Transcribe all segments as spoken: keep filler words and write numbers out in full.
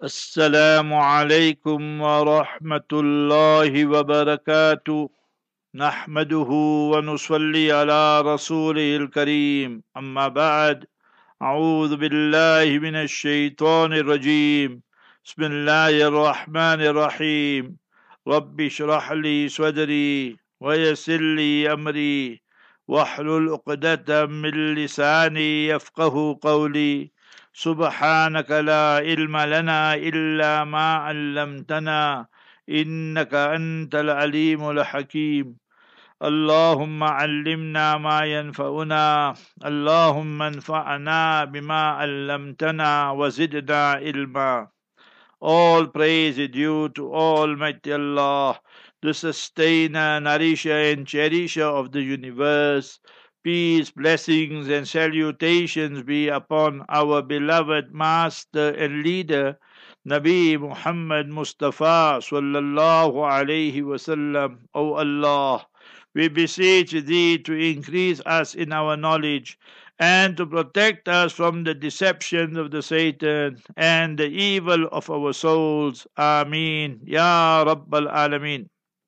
السلام عليكم ورحمة الله وبركاته. نحمده ونصلي على رسوله الكريم. أما بعد، أعوذ بالله من الشيطان الرجيم. بسم الله الرحمن الرحيم. رب اشرح لي صدري ويسر لي أمري واحلل عقدة من لساني يفقه قولي. سبحانك لا علم لنا إلا ما علمتنا إنك أنت العليم الحكيم. اللهم علمنا ما ينفعنا، اللهم انفعنا بما علمتنا وزدنا علما. All praise is due to Almighty Allah, the sustainer, nourisher and cherisher of the universe. Peace, blessings and salutations be upon our beloved master and leader, Nabi Muhammad Mustafa sallallahu alayhi wasallam. O Allah, we beseech thee to increase us in our knowledge and to protect us from the deception of the Satan and the evil of our souls. Ameen. Ya Rabbal Alameen.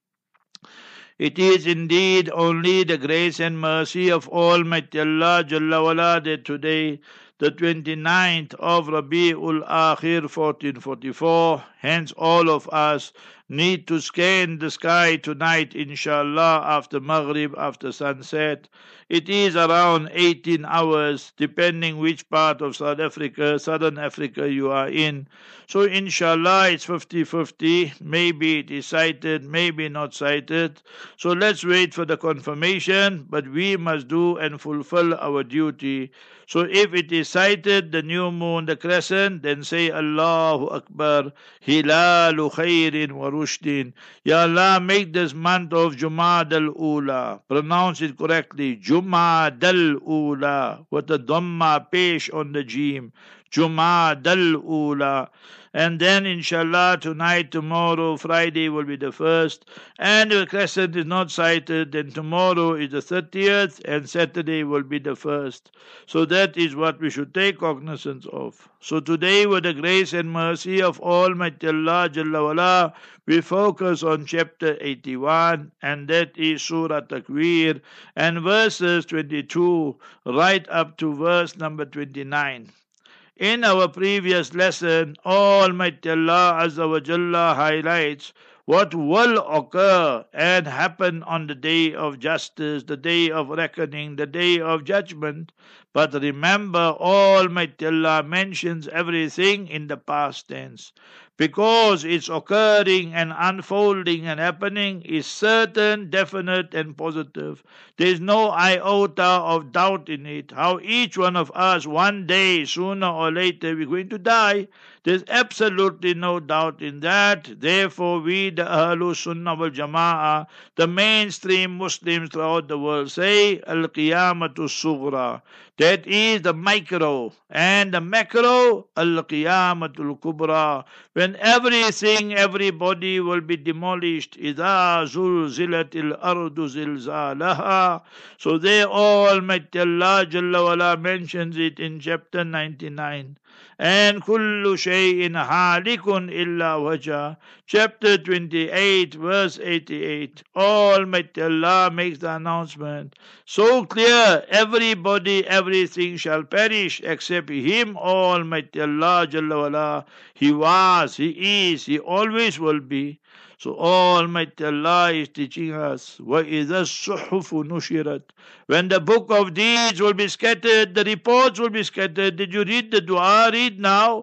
It is indeed only the grace and mercy of Almighty Allah Jalla wala that today, the twenty-ninth of Rabi'ul Akhir fourteen forty-four, hence all of us need to scan the sky tonight, inshallah, after Maghrib, after sunset. It is around eighteen hours, depending which part of South Africa, Southern Africa you are in. So inshallah it's fifty fifty, maybe it is sighted, maybe not sighted. So let's wait for the confirmation, but we must do and fulfill our duty. So if it is sighted, the new moon, the crescent, then say Allahu Akbar, Hilalu Khairin wa Rushdin. Ya Allah, make this month of Jumad al-Ula, pronounce it correctly, Jumad al-Ula, with a Dhamma pesh on the Jim, Jumad al-Ula. And then inshallah tonight, tomorrow, Friday will be the first. And if the crescent is not sighted, then tomorrow is the thirtieth and Saturday will be the first. So that is what we should take cognizance of. So today, with the grace and mercy of Almighty Allah Jalla wala, we focus on chapter eighty-one, and that is Surah Takwir, and verses twenty-two right up to verse number twenty-nine. In our previous lesson, Almighty Allah Azza wa Jalla highlights what will occur and happen on the day of justice, the day of reckoning, the day of judgment. But remember, Almighty Allah mentions everything in the past tense, because it's occurring and unfolding and happening is certain, definite and positive. There is no iota of doubt in it. How each one of us, one day, sooner or later, we're going to die. There's absolutely no doubt in that. Therefore, we, the Ahlus Sunnah wal Jama'ah, the mainstream Muslims throughout the world, say Al-Qiyamatu Sughra. That is the micro. And the macro, Al-Qiyamatul Kubra. When everything, everybody will be demolished. إِذَا زُلْزِلَتِ الْأَرْضُ زِلْزَالَهَا. So there Almighty Allah Jalla wala mentions it in chapter ninety-nine. And kullu shay'in halikun illa wajha. Chapter twenty-eight, verse eighty-eight. Almighty Allah makes the announcement. So clear, everybody, everything shall perish except Him, Almighty Allah Jalla wala. He was, He is, He always will be. So Almighty Allah is teaching us, وَإِذَا الصُّحُفُ نُشِرَتْ. When the book of deeds will be scattered, the reports will be scattered. Did you read the dua? Read now.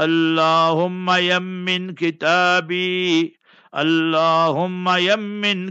Allahumma yammin kitabi. Allahumma yammin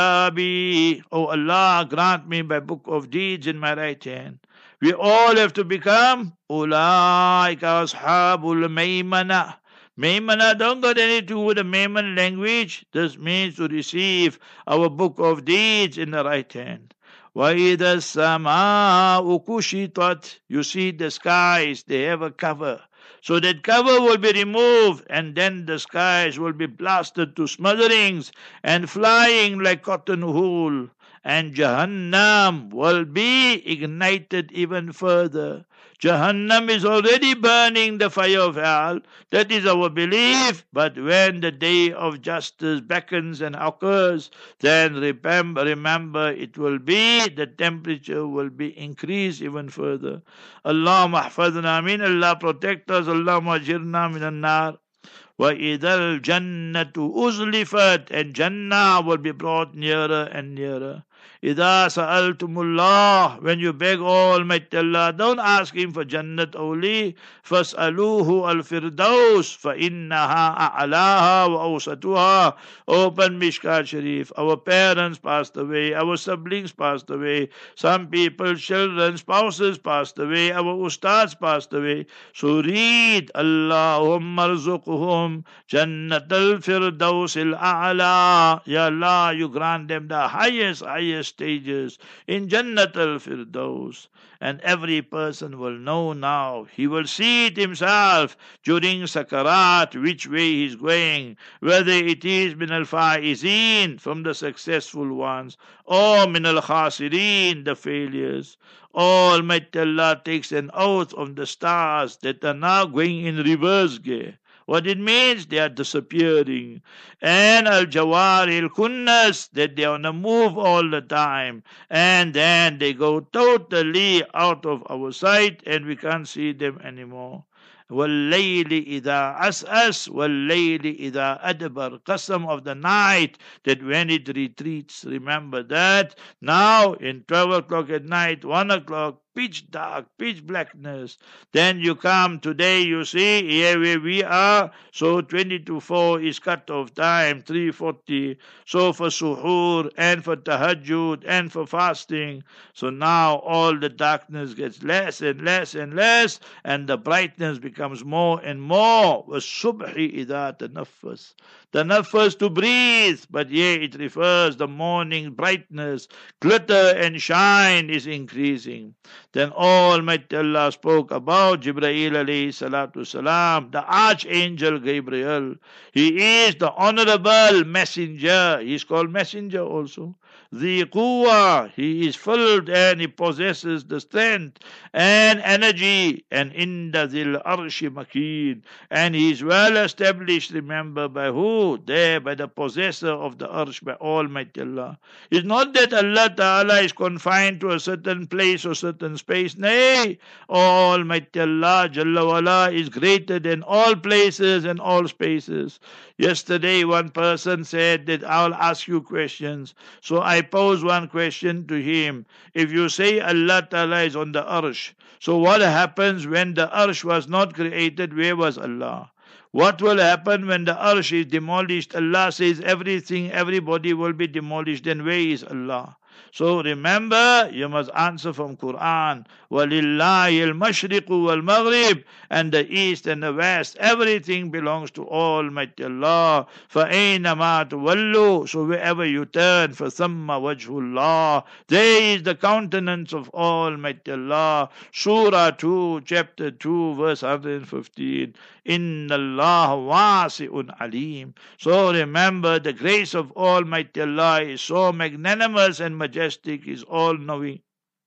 kitabi. Oh Allah, grant me my book of deeds in my right hand. We all have to become Ulaika ashabul maymana. Maymana don't got anything to do with the Mayman language. This means to receive our book of deeds in the right hand. وَإِذَا السَّمَاءُ كُشِطَتْ. You see the skies, they have a cover. So that cover will be removed, and then the skies will be blasted to smatterings and flying like cotton wool. And Jahannam will be ignited even further. Jahannam is already burning, the fire of hell. That is our belief. But when the day of justice beckons and occurs, then remember, remember it will be, the temperature will be increased even further. Allah mahfadna min, Allah protect us, Allah majirna min an-nar. وَإِذَا الْجَنَّةُ أُزْلِفَتْ, and Jannah will be brought nearer and nearer. إِذَا سَأَلْتُمُ اللَّهِ, when you beg Almighty Allah, don't ask Him for Jannat only. فَاسْأَلُوهُ الْفِرْدَوْسِ فَإِنَّهَا أَعْلَاهَا وَأَوْسَطُهَا. Open Mishkat Sharif. Our parents passed away, our siblings passed away, some people, children, spouses passed away, our ustads passed away. So read, Allahumma rzuqhum Jannat al-Firdaus al-A'la. Ya Allah, you grant them the highest, highest stages in Jannat al-Firdaus. And every person will know now, he will see it himself during Sakarat, which way he is going, whether it is min al-Faizeen, from the successful ones, or min al-Khasirin, the failures. Almighty Allah takes an oath on the stars that are now going in reverse gear. What it means, they are disappearing. And al-Jawari al-Kunnas, that they are on the move all the time. And then they go totally out of our sight and we can't see them anymore. وَاللَّيْلِ إِذَا أَسْأَسْ وَاللَّيْلِ إِذَا أَدْبَرْ. Qasam of the night, that when it retreats, remember that. Now in twelve o'clock at night, one o'clock, pitch dark, pitch blackness. Then you come today, you see, here where we are, so twenty to four is cut off time, three forty. So for suhoor and for tahajjud and for fasting. So now all the darkness gets less and less and less, and the brightness becomes more and more. وَالصُّبْحِ إِذَا تَنَفَّسْ. The nafas to breathe, but here it refers the morning brightness, glitter and shine is increasing. Then Almighty Allah spoke about Jibreel alayhi salatu salam, the archangel Gabriel. He is the honorable messenger. He is called messenger also. The quwwah, he is filled and he possesses the strength and energy, and inda dhil arshi makin, and he is well established, remember, by who? There, by the possessor of the arsh, by Almighty Allah. It's not that Allah Ta'ala is confined to a certain place or certain space. Nay, Almighty Allah Jalla wala is greater than all places and all spaces. Yesterday one person said that I'll ask you questions. So I pose one question to him. If you say Allah Ta'ala is on the arsh, so what happens when the arsh was not created? Where was Allah? What will happen when the arsh is demolished? Allah says everything, everybody will be demolished. Then where is Allah? So remember, you must answer from Quran. وَلِلَّهِ الْمَشْرِقُ وَالْمَغْرِبُ. And the east and the west, everything belongs to Almighty Allah. فَأَيْنَمَا تُوَلُّوا. So wherever you turn, فَثَمَّ وَجْهُ اللَّهِ. There is the countenance of Almighty Allah. Surah two, chapter two, verse one hundred fifteen. Inna Allah wasi'un alim. So remember, the grace of Almighty Allah is so magnanimous and majestic, is all-knowing.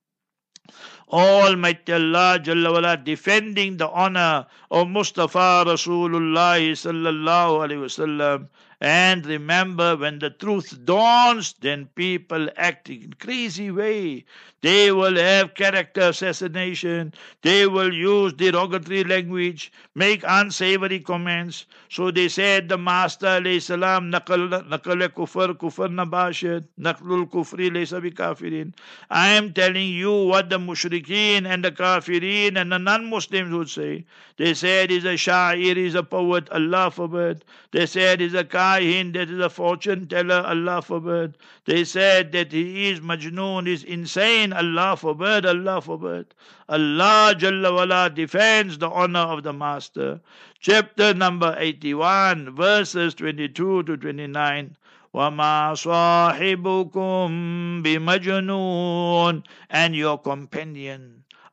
Almighty Allah Jalla wala defending the honor of Mustafa Rasulullah sallallahu alaihi wasallam. And remember, when the truth dawns, then people act in crazy way. They will have character assassination. They will use derogatory language, make unsavory comments. So they said the Master alayhi salam, Naqal kufr, kufr nabashid, Naqlul kufri laysa bi kafirin. I am telling you what the mushrikeen and the kafirin and the non-Muslims would say. They said he's a sha'ir, he's a poet, Allah forbid. They said he's a kahin, that is a fortune teller, Allah forbid. They said that he is majnoon, is insane, Allah forbid, Allah forbid. Allah Jalla wala defends the honor of the Master. Chapter number eighty-one, verses twenty-two to twenty-nine. وَمَا صَاحِبُكُمْ بِمَجْنُونَ. And your companion,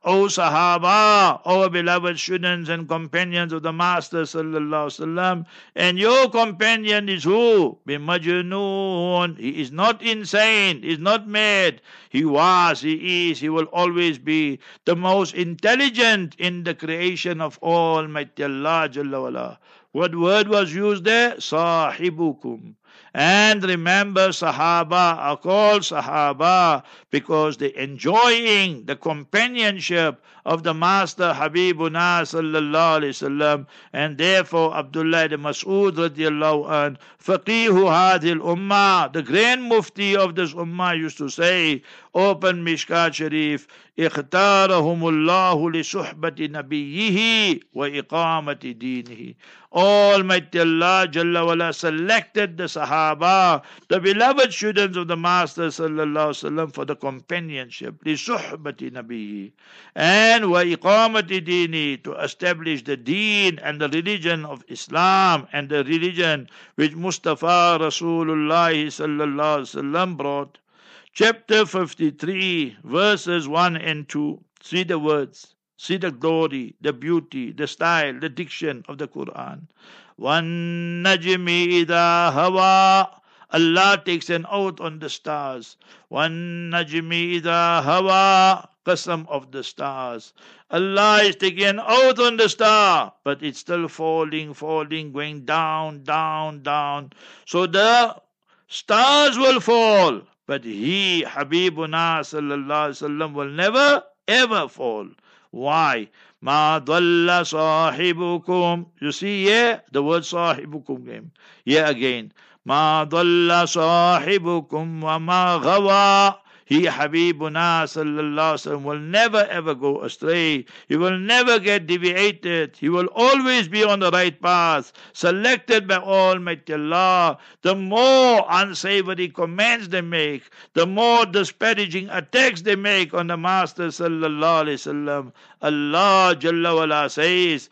O Sahaba, our beloved students and companions of the Master sallallahu alaihi wasallam, and your companion is who? Bimajnoon. He is not insane, he is not mad. He was, he is, he will always be the most intelligent in the creation of Almighty Allah Jalla wala. What word was used there? Sahibukum. And remember, Sahaba are called Sahaba because they're enjoying the companionship of the Master Habibuna sallallahu alayhi wasallam, and therefore Abdullah ibn Mas'ud radiallahu an, Faqihu hadhil ummah, the grand mufti of this ummah, used to say, open Mishkat Sharif, اختارهم الله لصحبة نبيه وإقامة دينه. Almighty Allah Jalla wala selected the Sahaba, the beloved students of the Master sallallahu alaihi wasallam, for the companionship, لصحبة نبيه, and وإقامة دينه, to establish the deen and the religion of Islam and the religion which Mustafa Rasulullah sallallahu alaihi wasallam brought. Chapter fifty-three, verses one and two. See the words, see the glory, the beauty, the style, the diction of the Quran. Wan najmi idha hawa. Allah takes an oath on the stars. Wan najmi idha hawa. Qasam of the stars. Allah is taking an oath on the star, but it's still falling, falling, going down, down, down. So the stars will fall, but he, Habibuna sallallahu alaihi wasallam, will never ever fall. Why? Ma dhalla sahibukum. You see here, the word sahibukum came. Here again. Ma dhalla sahibukum wa ma ghawa. He, Habibuna sallallahu alaihi wasallam, will never ever go astray. He will never get deviated. He will always be on the right path, selected by Almighty Allah. The more unsavory commands they make, the more disparaging attacks they make on the Master sallallahu alaihi wasallam, Allah Jalla wala says,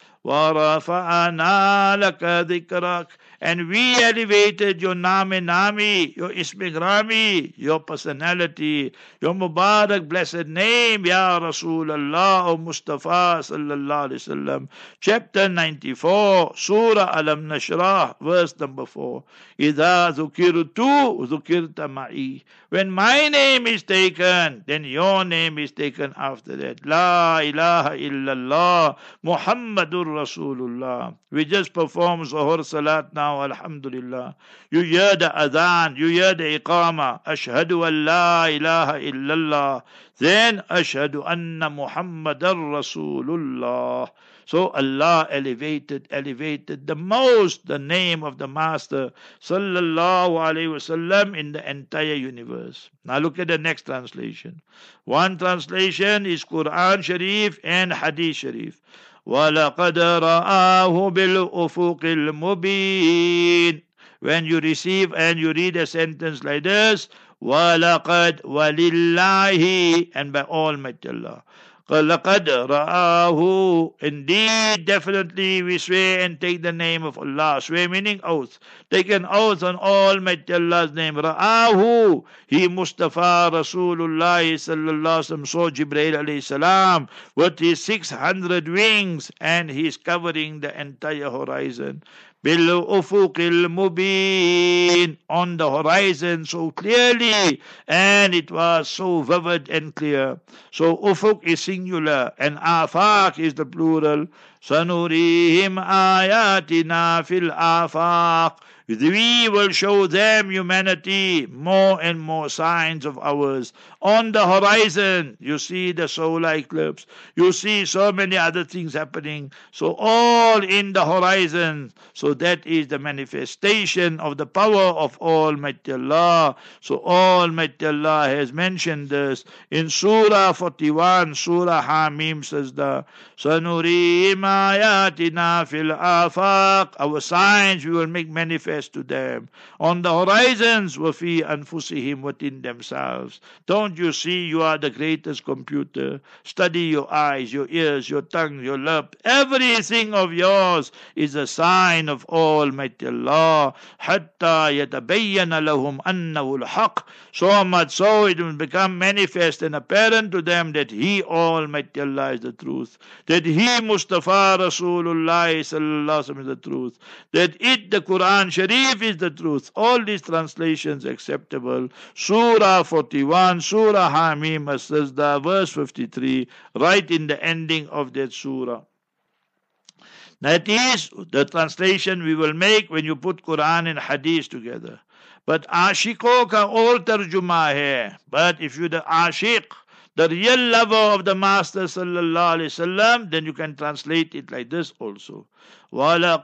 وَرَفَعَنَا لَكَ ذِكْرَكَ, and we elevated your name nami, your ismigrami, your personality, your Mubarak blessed name, Ya Rasulullah, O Mustafa sallallahu alaihi wasallam. Chapter ninety-four, Surah Alam Nashrah, verse number four. إِذَا ذُكِرْتُ ذُكِرْتَ مَعِي. When my name is taken, then your name is taken after that. La ilaha illallah Muhammadur Rasulullah. We just performed Zuhur Salat now, alhamdulillah. You hear the adhan, you hear the iqama. Ashhadu an la ilaha illallah. Then Ashhadu anna Muhammadar Rasulullah. So Allah elevated, elevated the most the name of the Master sallallahu alaihi wasallam in the entire universe. Now look at the next translation. One translation is Quran Sharif and Hadith Sharif. وَلَقَدْ رَآهُ بِالْأُفُقِ الْمُبِينِ. When you receive and you read a sentence like this, وَلَقَدْ وَلِلَّهِ, and by Almighty Allah. لَقَدْ رَآهُ, indeed, definitely we swear and take the name of Allah. Swear meaning oath. Take an oath on Almighty Allah's name. رَآهُ, he Mustafa Rasulullah sallallahu alaihi wasallam saw Jibreel alayhi salam with his six hundred wings, and he is covering the entire horizon. بِالْأُفُقِ الْمُبِينِ, on the horizon so clearly, and it was so vivid and clear. So ufuq is singular and afaq is the plural. سَنُرِيهِمْ آيَاتِنَا فِي الْآفَاقِ. We will show them, humanity, more and more signs of ours. On the horizon, you see the solar eclipse. You see so many other things happening. So all in the horizon. So that is the manifestation of the power of Almighty Allah. So Almighty Allah has mentioned this in Surah forty-one, Surah Hamim Sajda. سَنُرِيهِمْ آيَاتِنَا فِي الْآفَاقِ. Our signs we will make manifest to them on the horizons, وَفِي أَنفُسِهِمْ, within themselves. Don't you see you are the greatest computer? Study your eyes, your ears, your tongue, your lip. Everything of yours is a sign of of Almighty Allah, hatta yatabayyana lahum annahu al-haq, so much so it will become manifest and apparent to them that He, Almighty Allah, is the truth, that He, Mustafa Rasulullah sallallahu alaihi wasallam, is the truth, that it, the Quran Sharif, is the truth. All these translations acceptable. Surah forty-one, Surah Hamim As-Sajda, verse fifty-three, right in the ending of that surah. That is the translation we will make when you put Quran and Hadith together. But Ashiko ka all tarjuma hai. But if you the Ashiq, the real lover of the Master sallallahu alaihi wasallam, then you can translate it like this also. وَلَقَدْ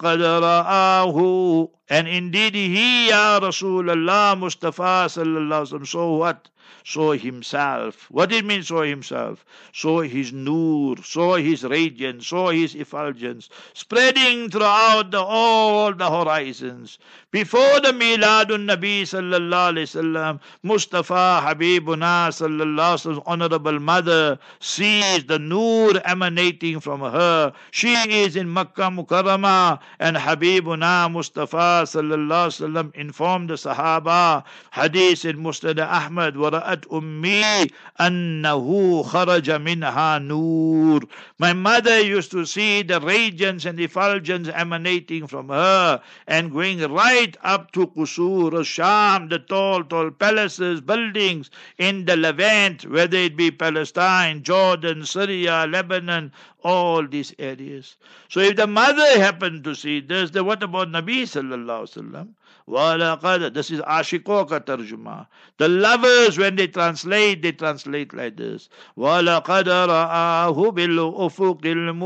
رَآهُ, and indeed he, Ya Rasulullah Mustafa sallallahu alaihi wasallam, saw what? Saw himself. What did it mean, saw himself? Saw his nur, saw his radiance, saw his effulgence, spreading throughout the, all the horizons. Before the Miladun Nabi sallallahu alaihi wasallam, Mustafa Habibuna sallallahu alaihi wasallam's honorable mother sees the nur emanating from her. She is in Makkah Mukarramah, and Habibuna Mustafa sallallahu alaihi wasallam informed the Sahaba, hadith in Musnad Ahmad, وَرَأَتْ أُمِّي أَنَّهُ خَرَجَ مِنْهَا نُورٌ. My mother used to see the radiance and effulgence emanating from her and going right up to Qusur al-Sham, the tall, tall palaces, buildings in the Levant, whether it be Palestine, Jordan, Syria, Lebanon, all these areas. So if the mother happened to see this, then what about Nabi sallallahu alaihi wasallam? وَلَقَدْ, this is Ashiko ka tarjuma. The lovers, when they translate, they translate like this. وَلَقَدْ رَآهُ بِالْأُفُقِ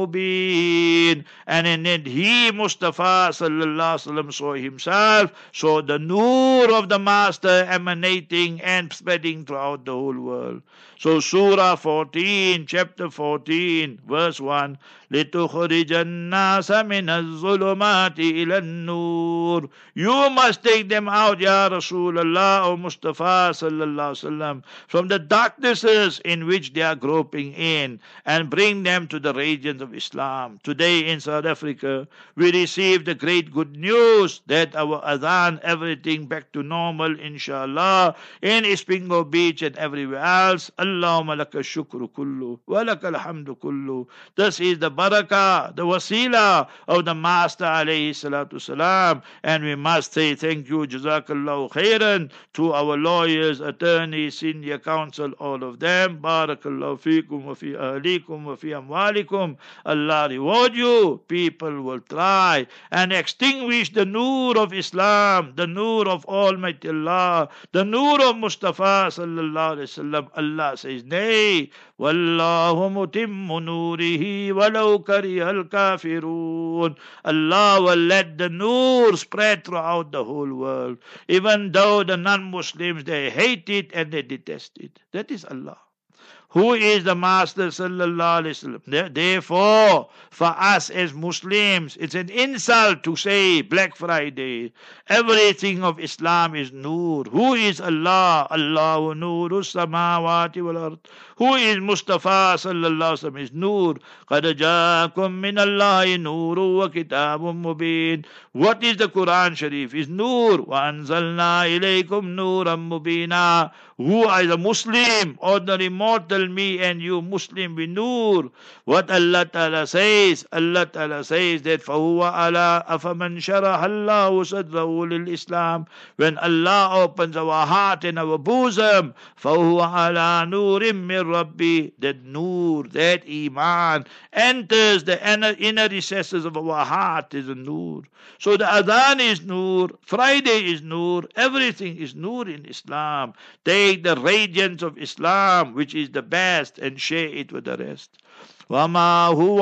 الْمُبِينِ. And in it, he, Mustafa sallallahu alaihi wasallam, saw himself, saw the nur of the Master emanating and spreading throughout the whole world. So Surah fourteen, chapter fourteen, verse one, لِتُخْرِجَ النَّاسَ مِنَ الظُّلُمَاتِ إِلَى النُّورِ. You must take them out, Ya Rasulullah, O Mustafa sallallahu alaihi wasallam, from the darknesses in which they are groping in, and bring them to the radiance of Islam. Today in South Africa, we received the great good news that our adhan, everything back to normal, inshallah, in Ispingo Beach and everywhere else. Allahumma laka shukru kullu, wa laka alhamdu kullu. This is the barakah, the wasila of the Master alayhi salatu salam, and we must say thank you, jazakallahu khairan, to our lawyers, attorneys, senior counsel, all of them. Barakallahu feekum wa fi ahlikum wa fi amwalikum. Allah reward you. People will try and extinguish the nur of Islam, the nur of Almighty Allah, the nur of Mustafa sallallahu alaihi wasallam. Allah says, nay, wallahu mutimmu nurihi walau karihal kafirun. Allah will let the nur spread throughout the whole world, even though the non-Muslims, they hate it and they detest it. That is Allah, who is the Master sallallahu alaihi wasallam. Therefore, for us as Muslims, it's an insult to say Black Friday. Everything of Islam is nur. Who is Allah? Allahu nuru samawati wal ard. Who is Mustafa sallallahu alaihi wasallam? Is nur. Qad jaakum min Allahi nuru wa kitabun mubin. What is the Quran Sharif? Is nur. Wa anzalna ilaykum nuran mubina. Who is a Muslim, ordinary mortal, me and you, Muslim, we nur. What Allah Ta'ala says, Allah Ta'ala says that فَهُوَ عَلَىٰ أَفَمَنْ شَرَحَ اللَّهُ صَدْرَهُ لِلْإِسْلَامِ. When Allah opens our heart and our bosom, فَهُوَ عَلَىٰ نُورٍ مِّن رَبِّي. That nur, that iman enters the inner, inner recesses of our heart is a nur. So the adhan is nur, Friday is nur, everything is nur in Islam. Take the radiance of Islam, which is the best, and share it with the rest. وَمَا هُوَ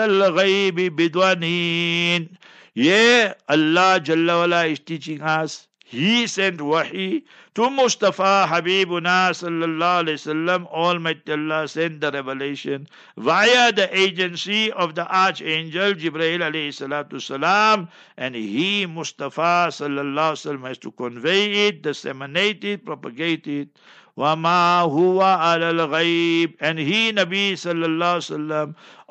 عَلَى الْغَيْبِ بِضَنِينٍ. Yeah, Allah Jalla wala is teaching us. He sent wahi to Mustafa Habibuna sallallahu alaihi wasallam. Almighty Allah sent the revelation via the agency of the Archangel Jibreel alayhi salatu salam, and he, Mustafa sallallahu alaihi wasallam, has to convey it, disseminate it, propagate it. وَمَا هُوَ عَلَى الْغَيْبِ. And he, Nabi sallallahu alaihi wasallam,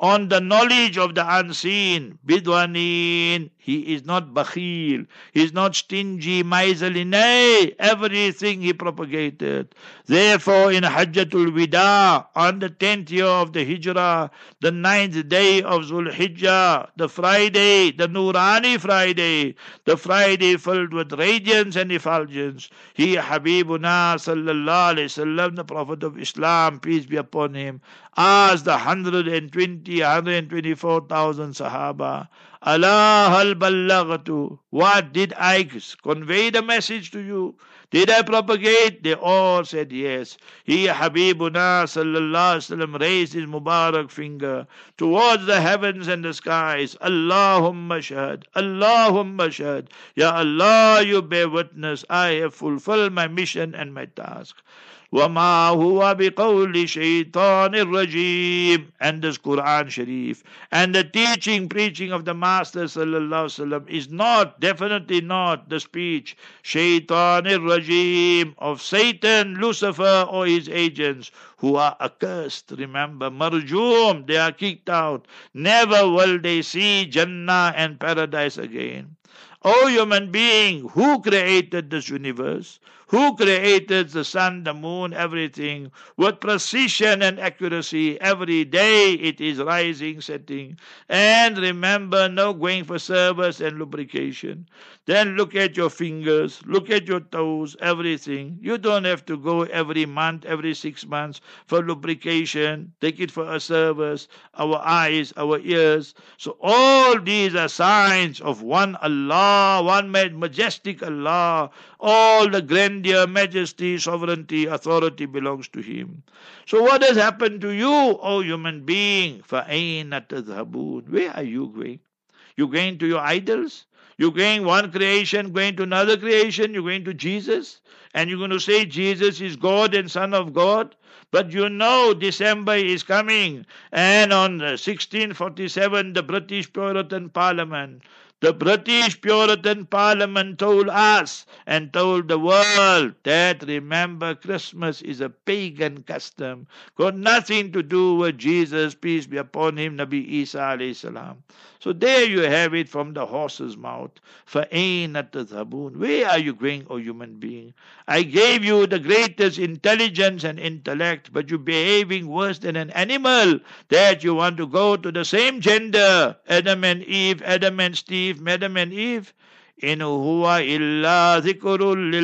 on the knowledge of the unseen. Bidwanin, he is not bakhil, he is not stingy, miserly, nay, everything he propagated. Therefore, in Hajjatul Wida, on the tenth year of the Hijrah, the ninth day of Zul Hijjah, the Friday, the Nurani Friday, the Friday filled with radiance and effulgence, he, Habibuna sallallahu alayhi wasallam, the Prophet of Islam, peace be upon him, asked the one hundred twenty, one hundred twenty-four thousand Sahaba, Allah hal ballaghtu, what did I convey the message to you? Did I propagate? They all said yes. He, Habibuna sallallahu alaihi wasallam, raised his Mubarak finger towards the heavens and the skies. Allahumma shahad, Allahumma shahad. Ya Allah, you bear witness, I have fulfilled my mission and my task. وَمَا هُوَ بِقَوْلِ شَيْطَانِ الرَّجِيمِ. And this Quran Sharif and the teaching, preaching of the Master sallallahu alaihi wasallam is not, definitely not, the speech Shaitan al-Rajim, of Satan, Lucifer, or his agents, who are accursed. Remember, marjoom, they are kicked out. Never will they see Jannah and paradise again. O human being, who created this universe? Who created the sun, the moon, everything with precision and accuracy? Every day it is rising, setting. And remember, no going for service and lubrication. Then look at your fingers, look at your toes, everything. You don't have to go every month, every six months for lubrication. Take it for a service. Our eyes, our ears. So all these are signs of one Allah, one majestic Allah. All the grandeur, majesty, sovereignty, authority belongs to Him. So what has happened to you, O human being? فَأَيْنَ تَذْهَبُونَ. Where are you going? You going to your idols? You're going one creation, going to another creation, you're going to Jesus, and you're going to say Jesus is God and Son of God. But you know December is coming, and on sixteen forty-seven, the British Puritan Parliament, the British Puritan Parliament told us and told the world that, remember, Christmas is a pagan custom, got nothing to do with Jesus, peace be upon him, Nabi Isa alayhi salam. So there you have it from the horse's mouth. فَأَيْنَ تَذْهَبُونَ. Where are you going, O human being? I gave you the greatest intelligence and intellect, but you're behaving worse than an animal, that you want to go to the same gender, Adam and Eve, Adam and Steve, Adam and Eve. إِنْ هُوَ إِلَّا ذِكْرٌ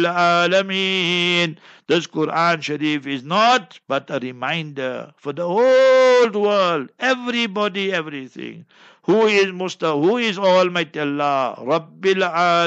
لِلْعَالَمِينَ. This Quran Sharif is not but a reminder for the whole world, everybody, everything. Who is Musta? Who is Almighty Allah? Rabbil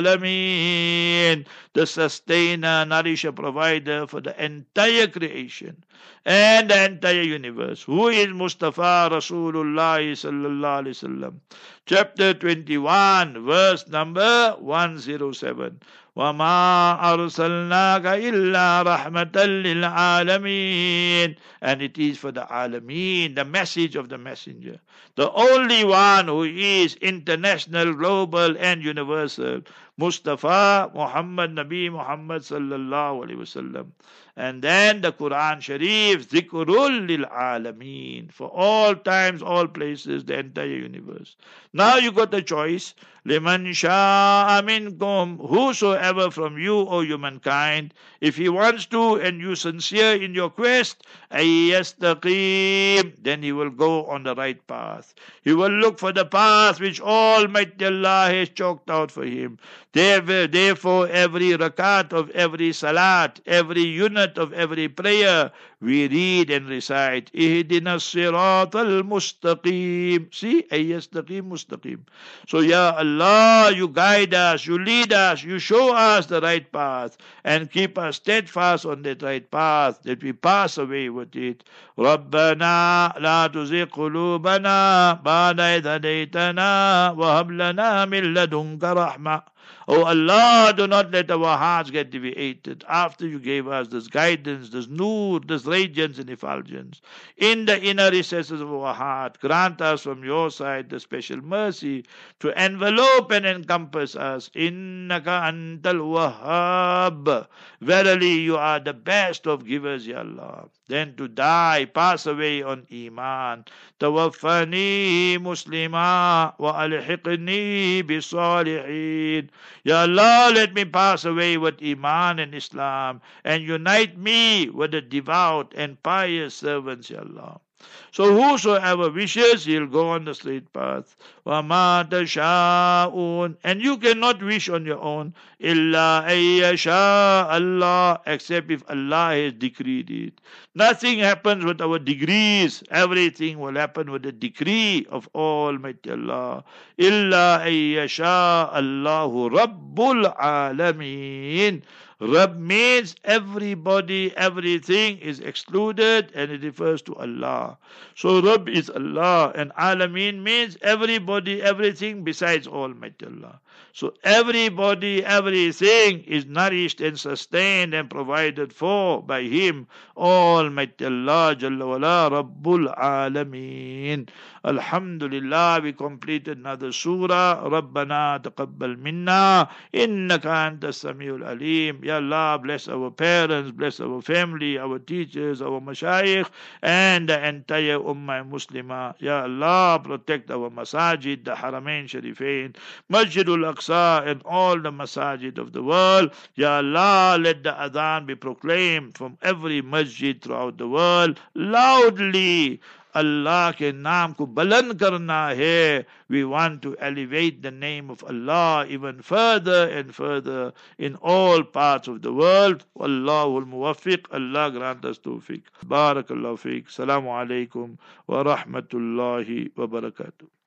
Alameen, the sustainer, nourisher, provider for the entire creation and the entire universe. Who is Mustafa Rasulullah sallallahu alaihi wasallam? Chapter twenty-one, verse number one oh seven. وَمَا أَرْسَلْنَاكَ إِلَّا رَحْمَةً لِلْعَالَمِينَ. And it is for the Alameen, the message of the messenger, the only one who is international, global and universal, Mustafa Muhammad Nabi Muhammad sallallahu alaihi wasallam. And then the Quran Sharif, Zikrul lil Alameen, for all times, all places, the entire universe. Now you got the choice. Liman sha'a minkum, whosoever from you, O humankind, if he wants to and you sincere in your quest, ayyastaqim, then he will go on the right path. He will look for the path which Almighty Allah has chalked out for him. Therefore, every rakat of every salat, every unit of every prayer, we read and recite, Ihdina sirat al-mustaqim. See, ayyastaqim mustaqim. So, Ya Allah, you guide us, you lead us, you show us the right path, and keep us steadfast on that right path, that we pass away with it. رَبَّنَا لَا تُزِغْ قُلُوبَنَا بَعْدَ إِذْ هَدَيْتَنَا وَهَبْ لَنَا مِن لَّدُنكَ رَحْمَةً. Oh Allah, do not let our hearts get deviated after you gave us this guidance, this nur, this radiance and effulgence in the inner recesses of our heart. Grant us from your side the special mercy to envelope and encompass us. Innaka antal wahhab. Verily you are the best of givers, Ya Allah. Then to die, pass away on Iman. Tawaffani muslima wa alhiqni bisalihin. Ya Allah, let me pass away with Iman and Islam and unite me with the devout and pious servants, Ya Allah. So whosoever wishes, he'll go on the straight path. وَمَا تَشَاءُونَ. And you cannot wish on your own. إِلَّا أَيَّشَاءَ Allah. Except if Allah has decreed it. Nothing happens with our degrees. Everything will happen with the decree of Almighty Allah. إِلَّا أَيَّشَاءَ اللَّهُ رَبُّ الْعَالَمِينَ. Rabb means everybody, everything is excluded and it refers to Allah. So Rabb is Allah and Alameen means everybody, everything besides Almighty Allah. So everybody, everything is nourished and sustained and provided for by Him, Almighty Allah, Jalla wala, Rabbul Alameen. Alhamdulillah, we completed another surah. Rabbana taqabbal minna, innaka anta samiul alim. Ya Allah, bless our parents, bless our family, our teachers, our mashayikh, and the entire Ummah Muslimah. Ya Allah, protect our masajid, the Haramain Sharifain, Masjidul Aqsa, and all the masajid of the world. Ya Allah, let the adhan be proclaimed from every masjid throughout the world loudly. Allah ke naam ko baland karna hai. We want to elevate the name of Allah even further and further in all parts of the world. Wallahul muwaffiq. Allah grant us tawfiq. Barakallahu fiqh. Assalamu alaikum wa rahmatullahi wa barakatuh.